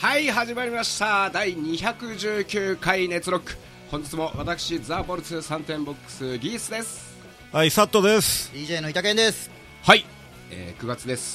はい、始まりました第219回熱ロック。本日も私ザ・ボルツ3点ボックスギースです。 はい、サットです。 DJ の板健です。 はい、9月です。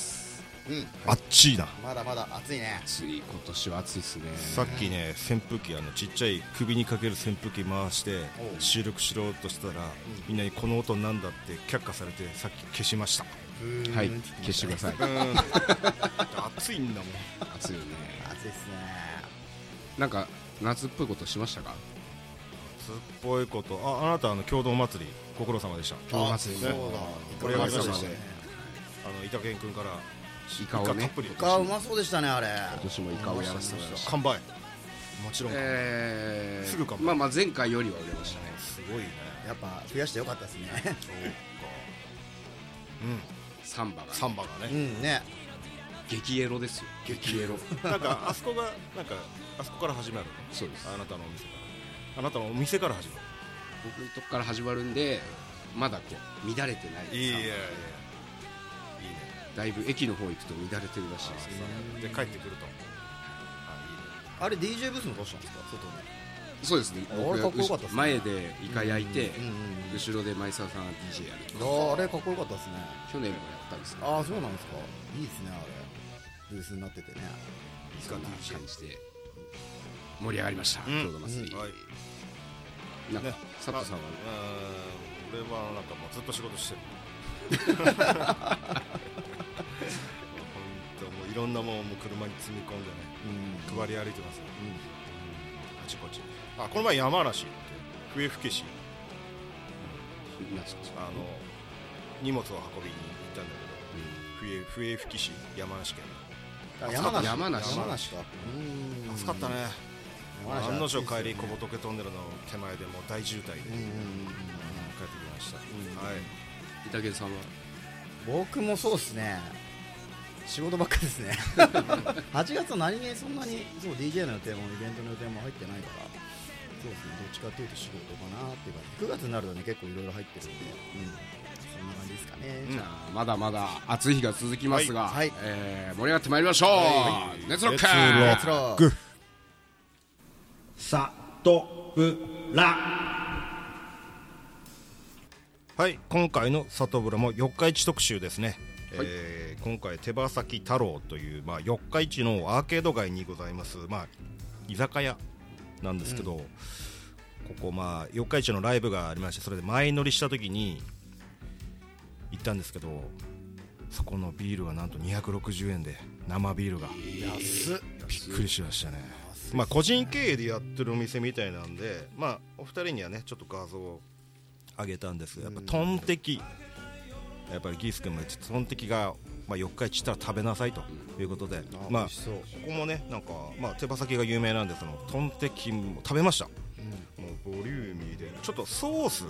あっちいな。 まだまだ暑いね。 暑い、今年は暑いですね。 さっきね、扇風機ちっちゃい首にかける扇風機回して収録しろうとしたら、みんなにこの音なんだって却下されて、さっき消しました。 はい、消してください。 暑いんだもん。 暑いよね。 暑いっすね。 なんか夏っぽいことしましたか？ 夏っぽいこと、あなた共同祭りご苦労様でした。 共同祭りね、 そうだ、 盛り上がりましたね。板健君からイカをね、 イカうまそうでしたね。あれ今年もイカをやらせてもらいました。 完売、もちろん、 すぐ完売。まあ前回よりは売れましたね。 すごいね。 やっぱ増やしてよかったですね。そうか。 サンバがね、 ね、 激エロですよ。激エロ。 なんかあそこから始まる。 そうです。 あなたのお店から始まる。 僕のとこから始まるんで、まだこう乱れてない。 いいね。 だいぶ駅の方行くと乱れてるらしいですね。 で帰ってくると、 あれ DJ ブースもどうしたんですか、外に。 そうですね。 あれかっこよかったですね。 前でイカ焼いて、後ろで前澤さんが DJ やる。 あれかっこよかったですね。 去年もやったんですね。 ああ、そうなんですか。いいですね。あれブースになっててね、 そんな感じで盛り上がりました。共同祭り。なんか佐藤さんは、 俺はなんかもうずっと仕事してる。本当もういろんなもんも車に積み込んでね、配り歩いてますよ。あちこち。この前山梨って笛吹市、荷物を運びに行ったんだけど、笛吹市、山梨県。 山梨か。 暑かったね。案の定帰り小仏トンネルの手前でもう大渋滞で帰ってきました。 板健さんは？ 僕もそうですね。仕事ばっかですね。8月は何気にそんなにそう DJ の予定もイベントの予定も入ってないから、そうですね、どっちかというと仕事かなっていうか、9月になるとね、結構いろいろ入ってるんで、そんな感じですかね。 じゃあまだまだ暑い日が続きますが、 はい、 盛り上がってまいりましょう。熱ロック。 熱ロック。 サトブラ。 はい、今回のサトブラも四日市特集ですね。今回手羽先太郎という、四日市のアーケード街にございます、居酒屋なんですけど、ここ四日市のライブがありまして、それで前乗りした時に行ったんですけど、そこのビールがなんと260円で、生ビールが安っ。 びっくりしましたね。個人経営でやってるお店みたいなんで、お二人にはねちょっと画像をあげたんですが、やっぱトンテキ、やっぱりギース君も言ってトンテキが、四日市行ったら食べなさいということで、ここもねなんか、手羽先が有名なんで、そのトンテキも食べました。もうボリューミーで、ちょっとソース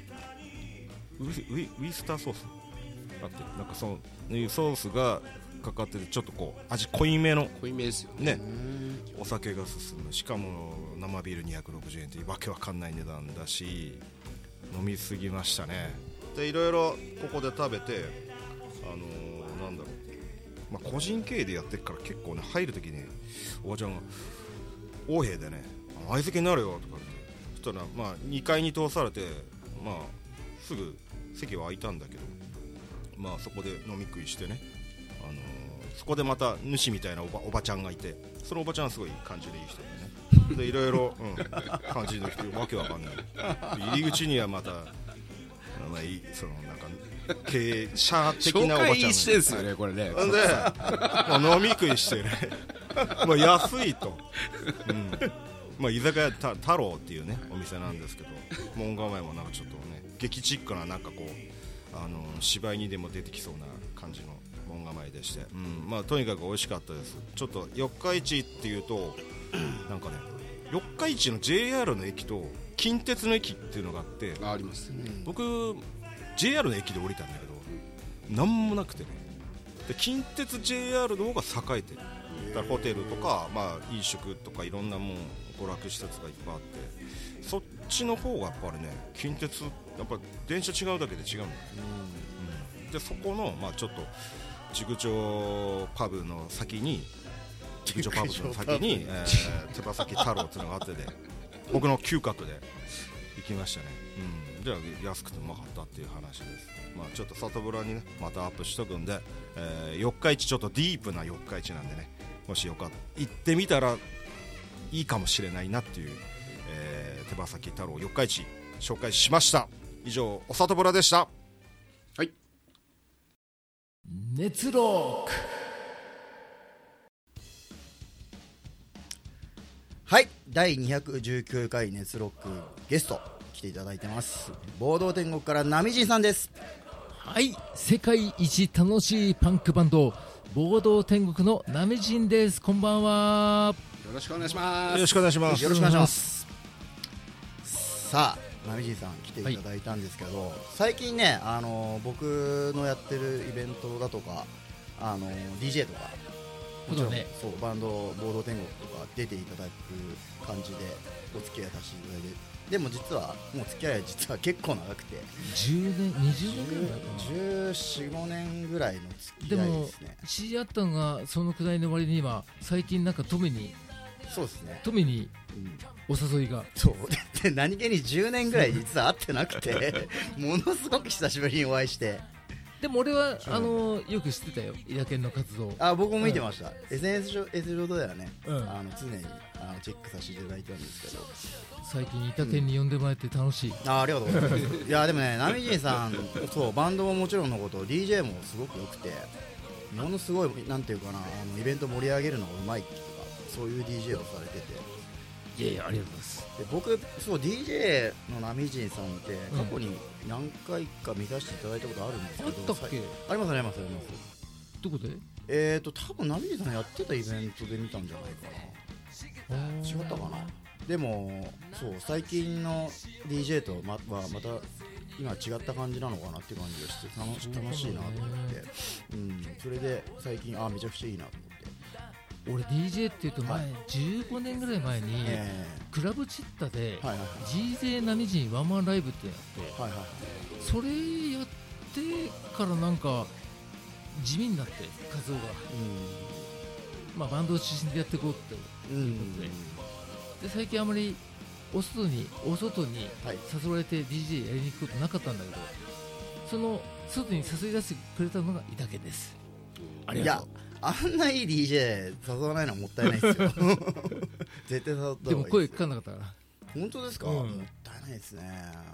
ウイスターソースあって、なんかそういうソースがかかってて、ちょっとこう味濃いめですよね。 お酒が進む。しかも生ビール260円というわけわかんない値段だし、飲みすぎましたね。でいろいろここで食べて、なんだろう、個人経営でやってるから結構ね、入るときにおばちゃんが横柄でね、相席になるよとかって、そしたら2階に通されて、すぐ席は空いたんだけど、そこで飲み食いしてね、そこでまた主みたいなおばちゃんがいて、そのおばちゃんはすごい感じでいい人でね、でいろいろ感じの人、わけわかんない入り口にはまたそのなんか経営者的なおばちゃん紹介してですよね、これね。 で飲み食いしてね安いと、居酒屋太郎っていうねお店なんですけど、門構えもなんかちょっとね劇チックな、なんかこう芝居にでも出てきそうな感じの門構えでして、とにかく美味しかったです。ちょっと四日市っていうとなんかね、四日市の JR の駅と近鉄の駅っていうのがあって、 ありますね。 僕 JR の駅で降りたんだけど、なんもなくてね、で近鉄 JR の方が栄えてる。だからホテルとか、飲食とかいろんなもん娯楽施設がいっぱいあって、そっちの方がやっぱりね、近鉄やっぱ電車違うだけで違うんだよ、でそこのちょっとジグ町パブの先に劇場パブの先に、手羽先太郎っていうのがあってで僕の嗅覚で行きましたね、じゃあ安くてうまかったっていう話です。ちょっと里ブラにねまたアップしとくんで、四日市ちょっとディープな四日市なんでね、もしよかった行ってみたらいいかもしれないなっていう、手羽先太郎四日市紹介しました。以上お里ブラでした。 はい、 熱ロック。 はい、第219回熱ロックゲスト来ていただいてます。暴動天国から波陣さんです。 はい、世界一楽しいパンクバンド暴動天国の波陣です。こんばんは。 よろしくお願いします。 よろしくお願いします。 よろしくお願いします。さあ波陣さん来ていただいたんですけど、最近ね、僕のやってるイベントだとかDJ とかもちろん、 ね、 そうバンド暴動天国とか出ていただく感じでお付き合いさせていただいて、でも実はもう付き合いは実は結構長くて 10年20年ぐらいかな、 14、15年ぐらいの付き合いですね。 でも知り合ったのがそのくらいの割には最近なんか富にそうですね、 富にお誘いが、 そうで何気に10年ぐらい実は会ってなくてものすごく久しぶりにお会いして、 でも俺はよく知ってたよ、イダケンの活動。 僕も見てました、SNS 上ではね、 常にチェックさせていただいたんですけど、 最近イダケンに呼んでもらえて楽しい。 ありがとうございますいやでもね、波陣さんそうバンドももちろんのこと DJ もすごく良くて、ものすごいなんていうかな、イベント盛り上げるのがうまいっていうか、そういう DJ をされてて、 いやいやありがとうございます。 で僕そう DJ の波陣さんって過去に何回か見させていただいたことあるんですけど、 あったっけ？ ありますありますどこで？ 多分波陣さんやってたイベントで見たんじゃないかな、違ったかな。でもそう最近の DJ とはまた今違った感じなのかなっていう感じがして楽しいなと思って、それで最近めちゃくちゃいいなと思って。 俺 DJ っていうと前、15年ぐらい前に、クラブチッタで GJ 波陣ワンマンライブってやって、それやってからなんか地味になって活動が、バンドを中心でやっていこうっていうことで、最近あまりお外に誘われて DJ やりに行くことなかったんだけど、その外に誘い出してくれたのがイダケンです。ありがとう。 あんないい DJ 誘わないのはもったいないですよ絶対誘った方がいいですよ。 でも声かかんなかったから。 本当ですか？もったいないですね。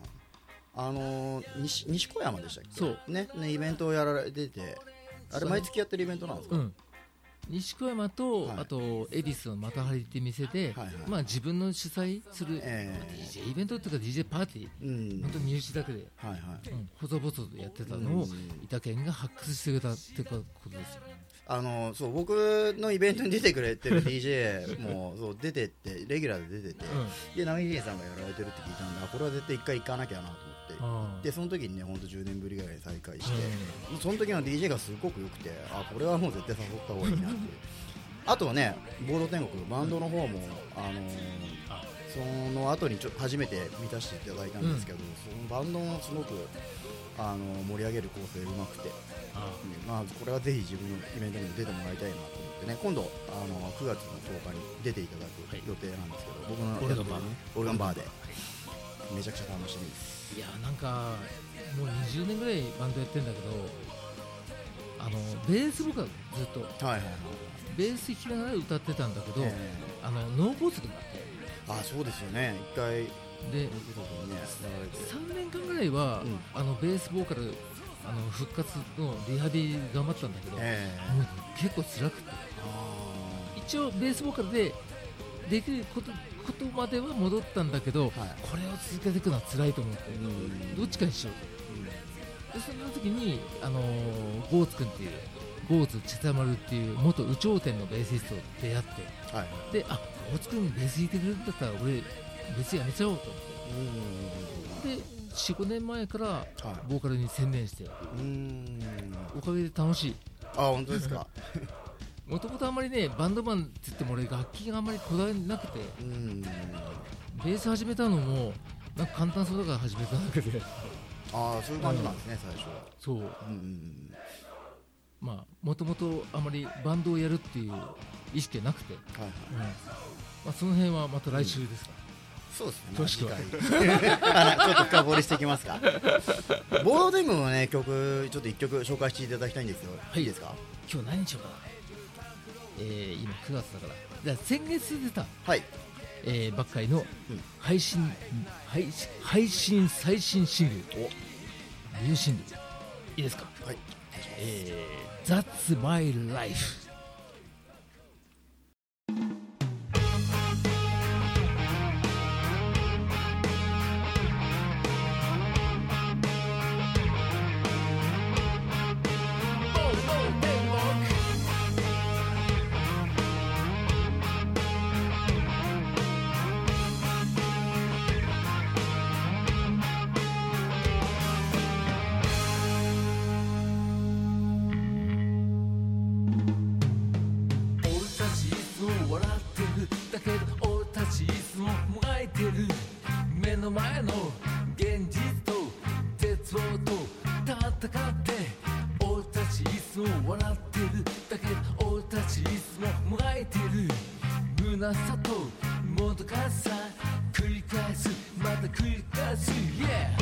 西小山でしたっけ？ そうねイベントをやられてて、あれ毎月やってるイベントなんですか？ 西小山と、あと恵比寿のまたはりっていう店で、自分の主催する、DJ イベントっていうか DJ パーティー、本当に身内だけで、細々とやってたのをイダケンが発掘してくれたってことですよ。 そう僕のイベントに出てくれてる DJ もそう出てってレギュラーで出てて、で波陣さんがやられてるって聞いたんで、これは絶対一回行かなきゃなと思って、でその時にね本当10年ぶりぐらいに再会して、その時の DJ がすごく良くて、これはもう絶対誘った方がいいなってあとはね暴動天国バンドの方もその後に初めて見させていただいたんですけど、そのバンドもすごく盛り上げる構成うまくて、これはぜひ自分のイベントにも出てもらいたいなと思ってね、今度9月の10日に出ていただく予定なんですけど、僕のオルガンバーでめちゃくちゃ楽しみです。 いやなんかもう20年ぐらいバンドやってるんだけど、ベース僕はずっと、ベース弾きながら歌ってたんだけど、脳梗塞になって、 そうですよね、一回で3年間ぐらいは、ベースボーカル復活のリハビリ頑張ったんだけど、もう結構辛くて、一応ベースボーカルでできることまでは戻ったんだけど、これを続けていくのは辛いと思って、どっちかにしようと。でそんな時にゴーツ君っていうゴーツチェタマルっていう元有頂天のベーシストと出会って、でゴーツ君ベース弾いてくれるんだったら俺ベースやめちゃおうと思って、で 4,5 年前からボーカルに専念して、おかげで楽しい。 本当ですかもともとあんまりねバンドマンって言っても俺楽器があんまりこだわりなくて、ベース始めたのもなんか簡単そうだから始めただけでそういう感じなんですね、最初は。 そう、 まあもともとあまりバンドをやるっていう意識はなくて、 はいはい、 まあ、その辺はまた来週ですか、 そうですね、 詳しくはちょっと深掘りしていきますか。ボードテングのね曲ちょっと1曲紹介していただきたいんですよ。いいですか。 今日何日かな、今9月だから、先月出た、 はい、 ばっかりの配信最新シングル、ニューシングルいいですか。 はい、 That's My Life。目の前の現実と絶望と戦って俺たちいつも笑ってる。だけど俺たちいつももがいてる。虚さともどかしさ繰り返す、また繰り返す、yeah。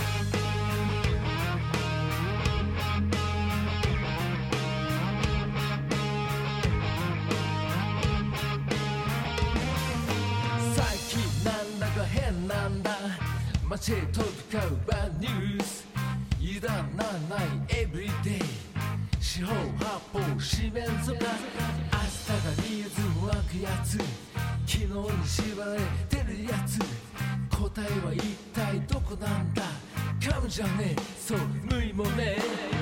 変なんだ街へ飛び交うバッドニュース、油断ならないエブリデイ、四方八方四面楚歌、明日が見えずも湧くやつ、昨日に縛られてるやつ、答えは一体どこなんだ。神じゃねえ、そう無理もねえ。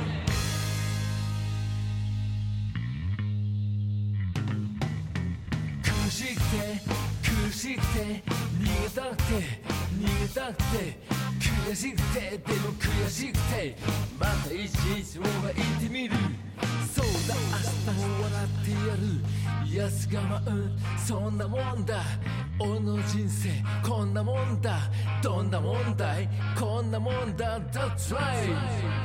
苦しくて苦しくて逃げたくて逃げたくて悔しくてでも悔しくてまた一日もがいてみる。そうだ明日も笑ってやる。安我慢そんなもんだ。俺の人生こんなもんだ。どんな問題こんなもんだ。 That's right。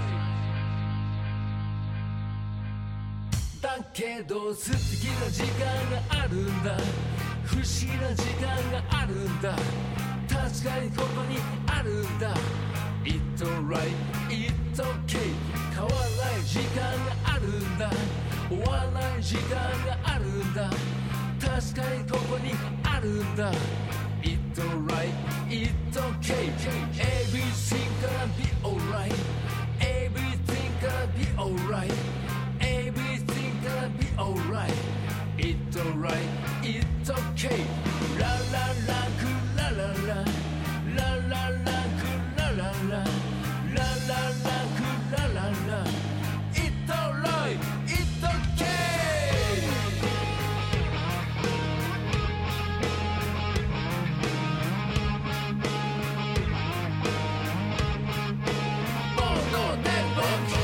だけど素敵な時間があるんだ。不思議な時間があるんだ。確かにここにあるんだ。 It's alright, it's okay。 変わらない時間があるんだ。終わらない時間があるんだ。確かにここにあるんだ。 It's alright, it's okay。 Everything gonna be alright。 Everything gonna be alright。 Everything gonna be alright。 It's alright, it's okay。 ラララクララララララクララララララクラララ It's alright, it's okay。 ボードで僕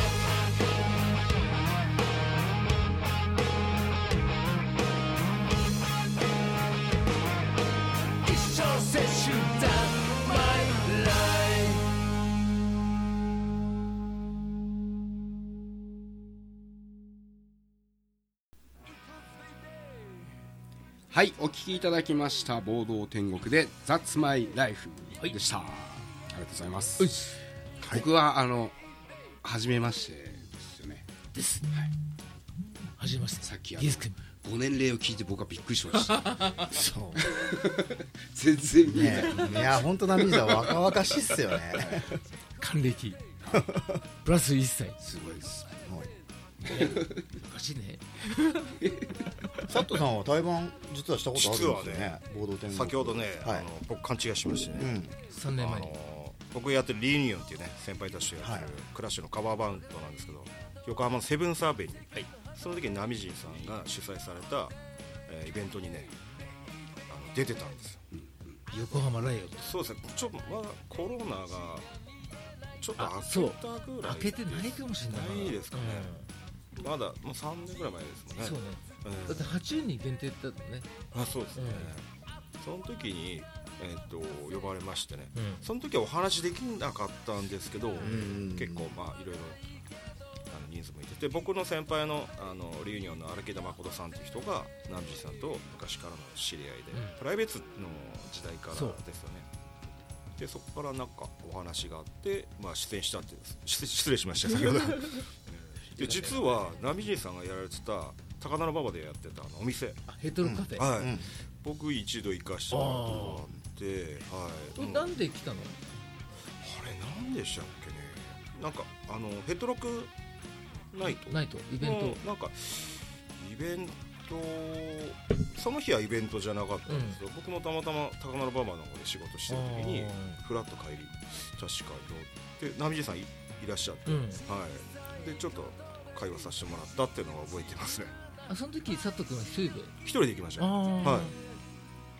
はい、お聞きいただきました暴動天国で That's My Life でした、ありがとうございます。僕は初めましてですよね。 です、はい、初めまして。 さっきご年齢を聞いて僕はびっくりしましたそう全然見えない、 ね、いや本当ナミーザ若々しいっすよね還暦プラス1歳すごいです。 おかしいね佐藤さんは対バン実はしたことあるんですよね。暴動天国先ほどね、僕勘違いしましてね、 3年前に僕やってるリーニオンっていうね先輩たちとやってるクラッシュのカバーバンドなんですけど、横浜のセブンスアベニュー、その時にナミジンさんが主催された、イベントにね出てたんですよ、 横浜ライオット。 そうですね、ちょっとまだコロナがちょっと明けたぐらい、 明けてないかもしれないですかね、まだもう3年ぐらい前ですもんね。 そうね、だって80人限定だったね。 あ、そうですね、その時に、呼ばれましてね、その時はお話できなかったんですけど、結構まあいろいろ人人数もいてて、僕の先輩のリユニオンの荒木田誠さんという人がナミジさんと昔からの知り合いで、プライベートの時代からですよね。でそこからなんかお話があって、出演したって失礼しました先ほどで実はナミジさんがやられてた高田馬場でやってたお店ヘトロカフェ、 はい、僕一度行かしてもらったことがあって、はい、 なんで来たの？ あれなんでしたっけね。なんかヘトロクナイトイベント、 なんかイベント、その日はイベントじゃなかったんですけど、僕もたまたま高田馬場の方で仕事してる時にフラッと帰り確か寄ってナミジさんいらっしゃって、はい、でちょっと会話させてもらったっていうのを覚えてますね。 その時佐藤君は一人で行きましたね。はい、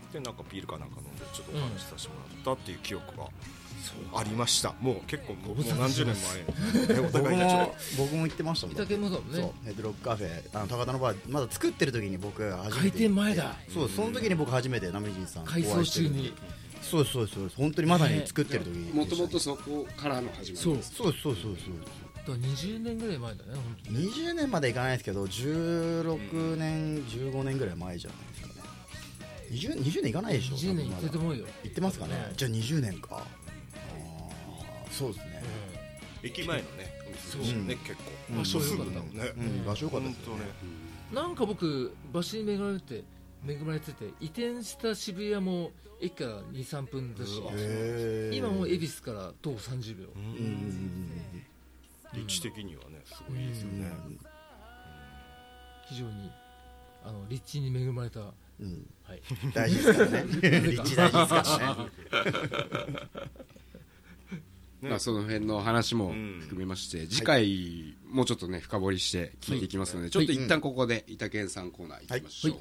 でなんかビールかなんか飲んでちょっとお話しさせてもらったっていう記憶がありました。もう結構もう何十年前お互いに僕も行ってましたもん。 板もだもんね。 そうヘッドロックカフェ高田のバーまだ作ってる時に僕初めて開店前だ。 そうその時に僕初めてナミジンさん改装中に。 そう本当にまだに作ってる時にもともとそこからの始まりです。 そう 20年ぐらい前だね。本当に 20年までいかないですけど16年15年ぐらい前じゃないですかね。20年いかないでしょ。 20年いってると思うよ。 いってますかね。じゃあ20年か。そうですね。 駅前のねお店ですね。結構場所良かったね。 場所良かったですね。 なんか僕場所に恵まれてて移転した渋谷も駅から 2,3 分だし、今も恵比寿から徒歩30秒。 立地的にはねすごいですよね。 非常に立地に恵まれた。 はい、大事ですからね。立地大事ですからね。その辺の話も含めまして、次回もうちょっとね深掘りして聞いていきますので、ちょっと一旦ここで板健さんコーナー行きましょう。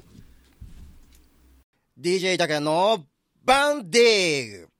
DJ 板健のバンディング。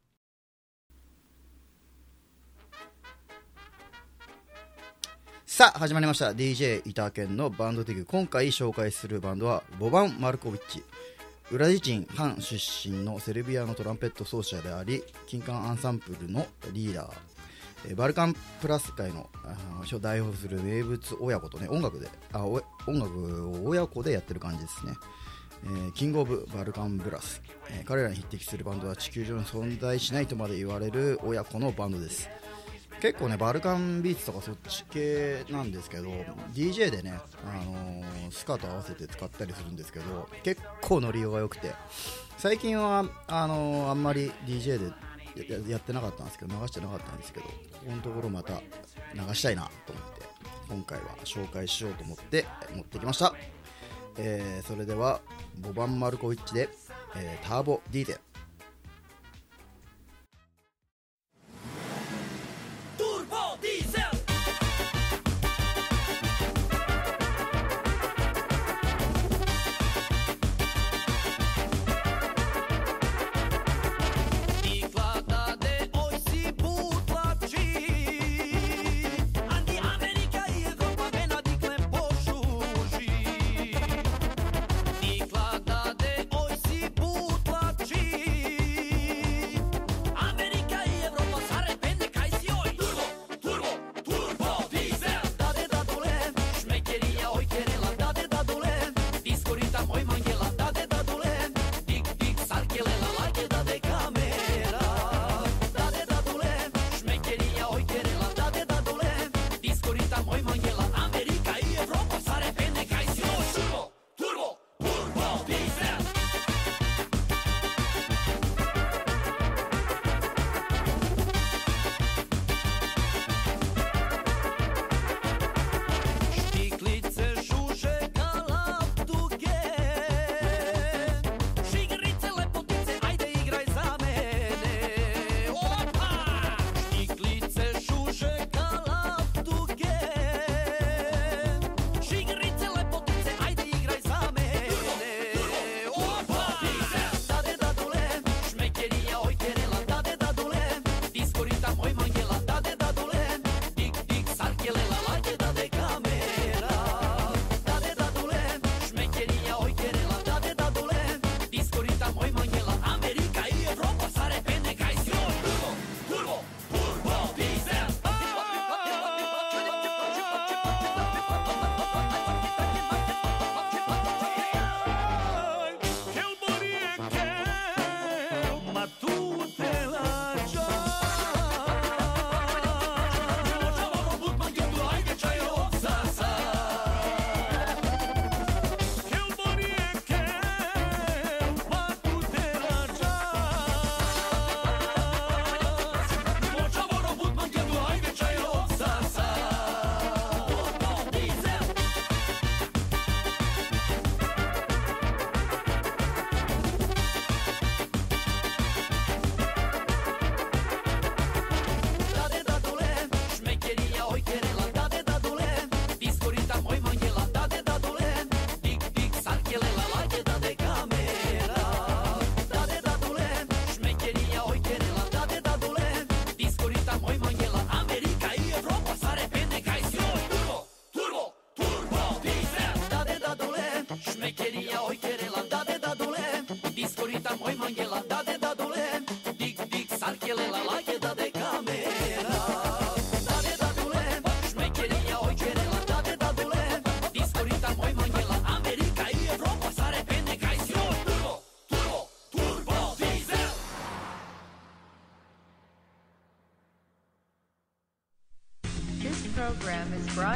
さあ始まりました DJ 板健のバンドディグ。今回紹介するバンドはボバン・マルコビッチ。ウラジチン・ハン出身のセルビアのトランペット奏者であり金管アンサンプルのリーダー、バルカンプラス界のを代表する名物親子とね音楽を親子でやってる感じですね。キングオブバルカンブラス、彼らに匹敵するバンドは地球上に存在しないとまで言われる親子のバンドです。結構ねバルカンビーツとかそっち系なんですけど DJ でね、スカと合わせて使ったりするんですけど結構ノリが良くて最近はあんまり DJ でやってなかったんですけど流してなかったんですけどこのところまた流したいなと思って今回は紹介しようと思って持ってきました。それではボバン・マルコビッチで、ターボディーゼル。 She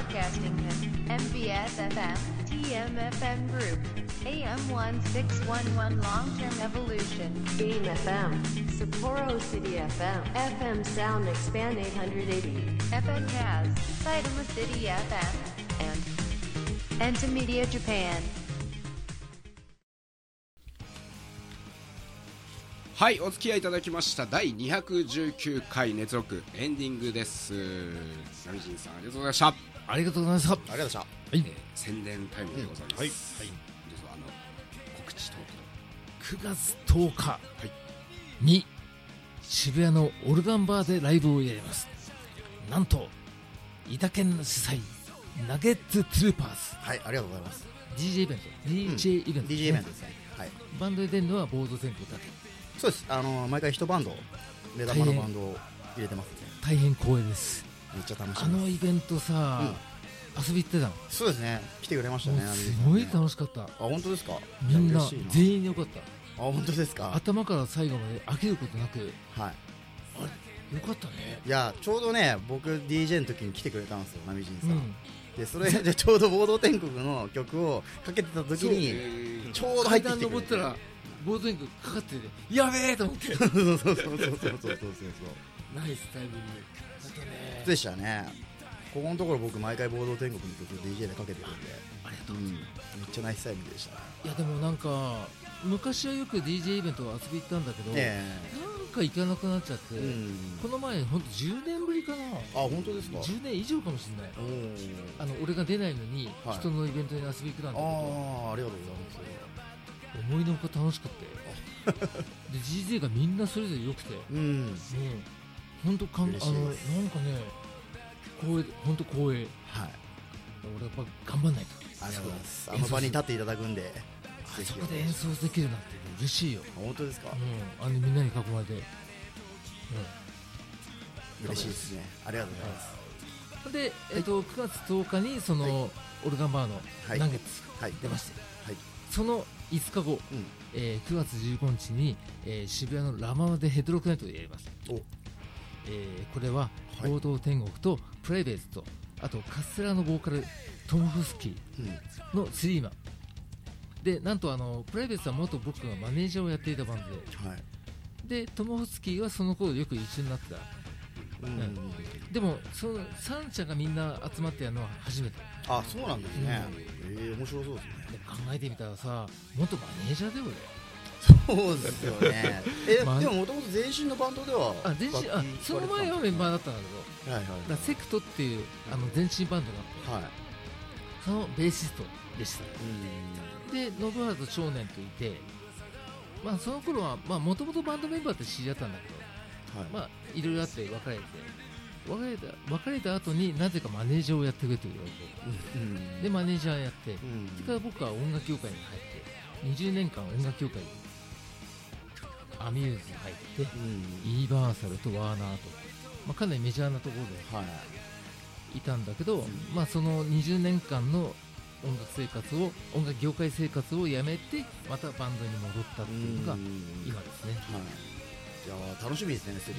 Broadcasting MBS FM, TMFM Group, AM1611 Long-Term Evolution, Game FM, Sapporo City FM, FM Sound Expand 880, FM Kaz, Saitama City FM, and Entamedia Japan. はい、お付き合いいただきました第219回熱録エンディングです。ナミジンさんありがとうございました。 ありがとうございました。 ありがとうございました。 はい、 宣伝タイムでございます。はい、はい、どうぞ告知等 々。9月10日に渋谷のオルガンバーでライブをやります。なんと伊田県の主催ナゲッツトゥルーパーズ。 はい、ありがとうございます。 DJ イベント、DJ イベント、 DJ イベントですね。はい、 バンドで出るのはボード天国だけ。 そうです。毎回一バンド目玉のバンドを入れてますね。 大変光栄です。 めっちゃ楽しい。 あのイベントさ、遊び行ってたの。 そうですね、来てくれましたね。 すごい楽しかった。あ、 本当ですか。 みんな全員よかった。 あ、本当ですか。 頭から最後まで飽きることなく、 はい、 あれよかったね。 いや、ちょうどね、僕 DJ の時に来てくれたんですよ、ナミジンさん。でそれでちょうどボード天国の曲をかけてた時にちょうど入ってきてくれて、 登ったらボード天国かかってて、やべえと思って。そうナイスタイミングだったね。 でしたね。ここのところ僕毎回ボード天国の曲 DJ でかけてるんで、 ありがとう、 めっちゃナイスタイミングでしたね。 いやでもなんか昔はよく DJ イベント遊び行ったんだけど、なんか行かなくなっちゃって、この前ほんと10年ぶりかな。あ、 本当ですか。 10年以上かもしれない。俺が出ないのに人のイベントに遊び行くなんてこと。 ありがとうございます。 思いのほか楽しかったよ。で DJ がみんなそれぞれ良くて、本当なんかね、光栄、本当光栄。はい。俺やっぱ頑張んないと。 ありがとうございます。あの場に立っていただくんで、 あそこで演奏できるなんて嬉しいよ。 本当ですか。 みんなに囲まれて、 嬉しいですね。ありがとうございます。 で、9月10日にそのオルガンバーのナゲッツ出まして、その5日後、9月15日に渋谷のラママでヘッドロックナイトをやります。これは報道天国とプライベートと、あとカステラのボーカルトモフスキーのスリーマンで、なんとプライベートは元僕がマネージャーをやっていたバンドで、トモフスキーはその頃よく一緒になってた。でもその3社がみんな集まってやるのは初めて。 あ、そうなんですね。面白そうですね。 考えてみたらさ、元マネージャーだよね。 そうですよね。でももともと前身のバンドでは、 その前はメンバーだったんだけど、セクトっていう前身バンドがあって、そのベーシストでした。で、信原と少年といて、その頃はもともとバンドメンバーって知り合ったんだけど、いろいろあって別れた後になぜかマネージャーをやってくれと言われて、でマネージャーやって、それから僕は音楽業界に入って20年間音楽業界にアミューズに入って、ユニバーサルとワーナーと、かなりメジャーなところでいたんだけど、その20年間の音楽業界生活をやめてまたバンドに戻ったっていうのが今ですね。 いや楽しみですね。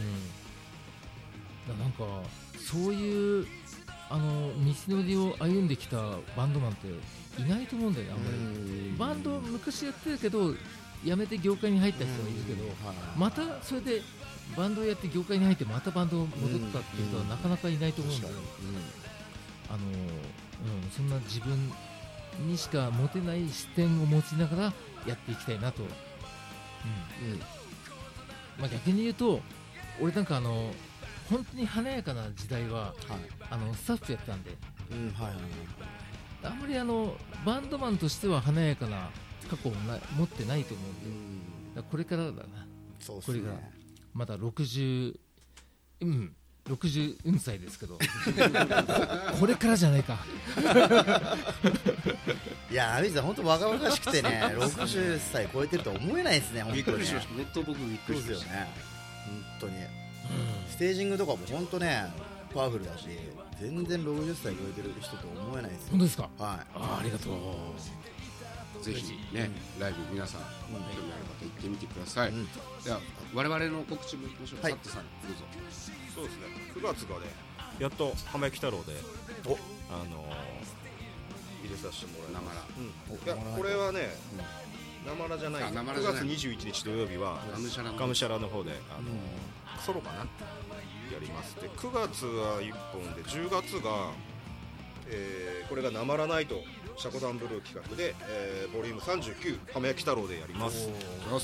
なんかそういう道のりを歩んできたバンドマンっていないと思うんだよね。あんまりバンド昔やってたけどやめて業界に入った人はいるけど、またそれでバンドをやって業界に入ってまたバンド戻ったっていう人はなかなかいないと思うんだよ。そんな自分にしか持てない視点を持ちながらやっていきたいなと。逆に言うと俺なんか本当に華やかな時代は、スタッフやってたんで、あんまりバンドマンとしては華やかな過去を持ってないと思うんで、これからだな。 そうですね。 これからまだ60歳ですけどこれからじゃないか。 いや、アミさん本当若々しくてね、60歳超えてるとは思えないですね。 びっくりしました。ネット僕びっくりしました。 本当にステージングとかも本当ねパワフルだし、全然60歳超えてる人と思えないですよ。 本当ですか。 はい。 ありがとう。 ぜひね、ライブ皆さん興味ある方行ってみてください。では我々の告知もいきましょう。サットさんどうぞ。 そうですね。9月がね、 やっと浜焼き太郎で入れさせてもらいます。いやこれはね、なまらじゃない。9月21日土曜日はがむしゃらの方でソロかなやります。で9月は1本で、10月がこれがなまらないとシャコダンブルー企画で、ボリューム39浜焼き太郎でやります。はい、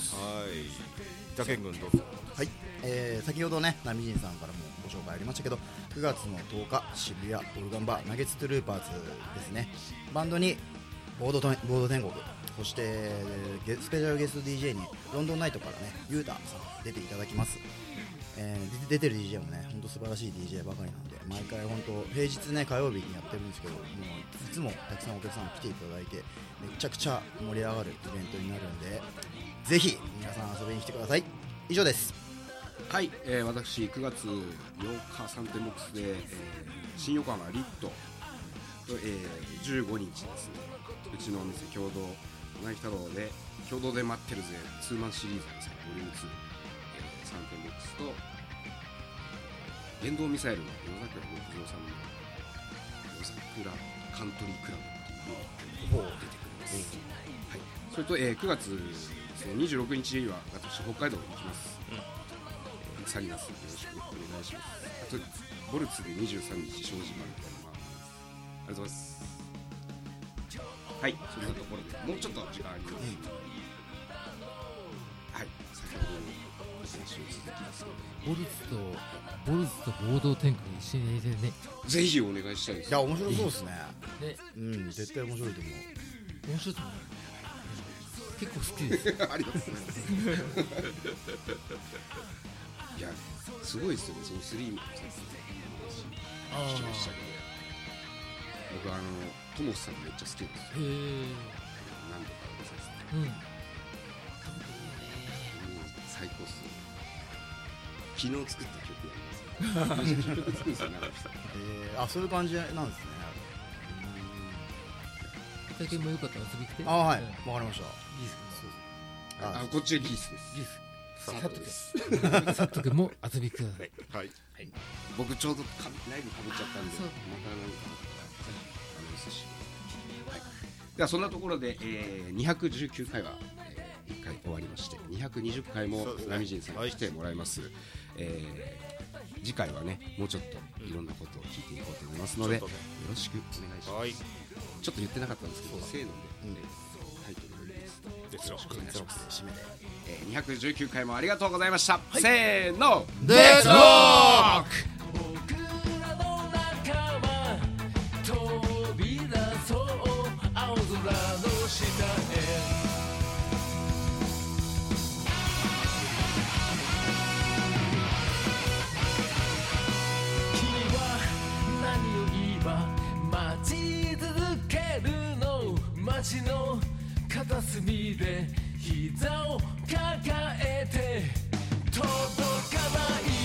ジャケン軍どうぞ。 はい、先ほどねナミジンさんからもご紹介ありましたけど、9月の10日渋谷オルガンバーナゲッツトゥルーパーズですね。バンドにボード天国、そしてスペシャルゲスト DJ にロンドンナイトからねユータさん出ていただきます。出てる DJ もね本当素晴らしい DJ ばかりなんで、毎回本当平日ね火曜日にやってるんですけど、もういつもたくさんお客さん来ていただいてめちゃくちゃ盛り上がるイベントになるんで、ぜひ皆さん遊びに来てください。以上です。 はい、私9月8日サンテンボックスで、新横浜リット、15日ですね、うちのお店共同花木太郎で共同で待ってるぜツーマンシリーズですね、ボリューム2、サンテンボックスと電動ミサイルの夜桜極蔵さんの夜桜カントリークラブっていうのが出てくるんです、はい、それと、9月ですね、26日は私北海道に行きます、サリナスよろしくお願いします。あとボルツで23日庄司丸でやります。ありがとうございます。はい、そんなところでもうちょっと時間あります、はい、先ほどの話を続きますので、 ボルツと合同天国一緒にやりたいね。 ぜひお願いしたいです。 いや面白そうですね。絶対面白いと思う。 面白いと思う。結構好きです。 ありがとうございます。いやすごいですよね、その3もさっき聞きましたけど、僕トモスさんめっちゃ好きですよ。何度か見させて、最高っすね。昨日作った曲やります。曲作るんですよ、 あ、そういう感じなんですね。 体験もよかったら遊び来て。 あ、はい、わかりました。 いいですか。こっちはギースです。 ギース。サット君も遊びください。 はい。僕ちょうどライブかぶっちゃったんで、また何か寿司。はい。ではそんなところで219回は1回終わりまして、220回もナミジンさんに来てもらいます。次回はねもうちょっといろんなことを聞いていこうと思いますので、よろしくお願いします。ちょっと言ってなかったんですけど、せーのでタイトルです。よろしくお願いします。締めで。219回もありがとうございました、はい、せーのレッツロック。僕らの仲間飛び出そう青空の下へ。君は何を今待ち続けるの。街の片隅で膝を抱えて届かない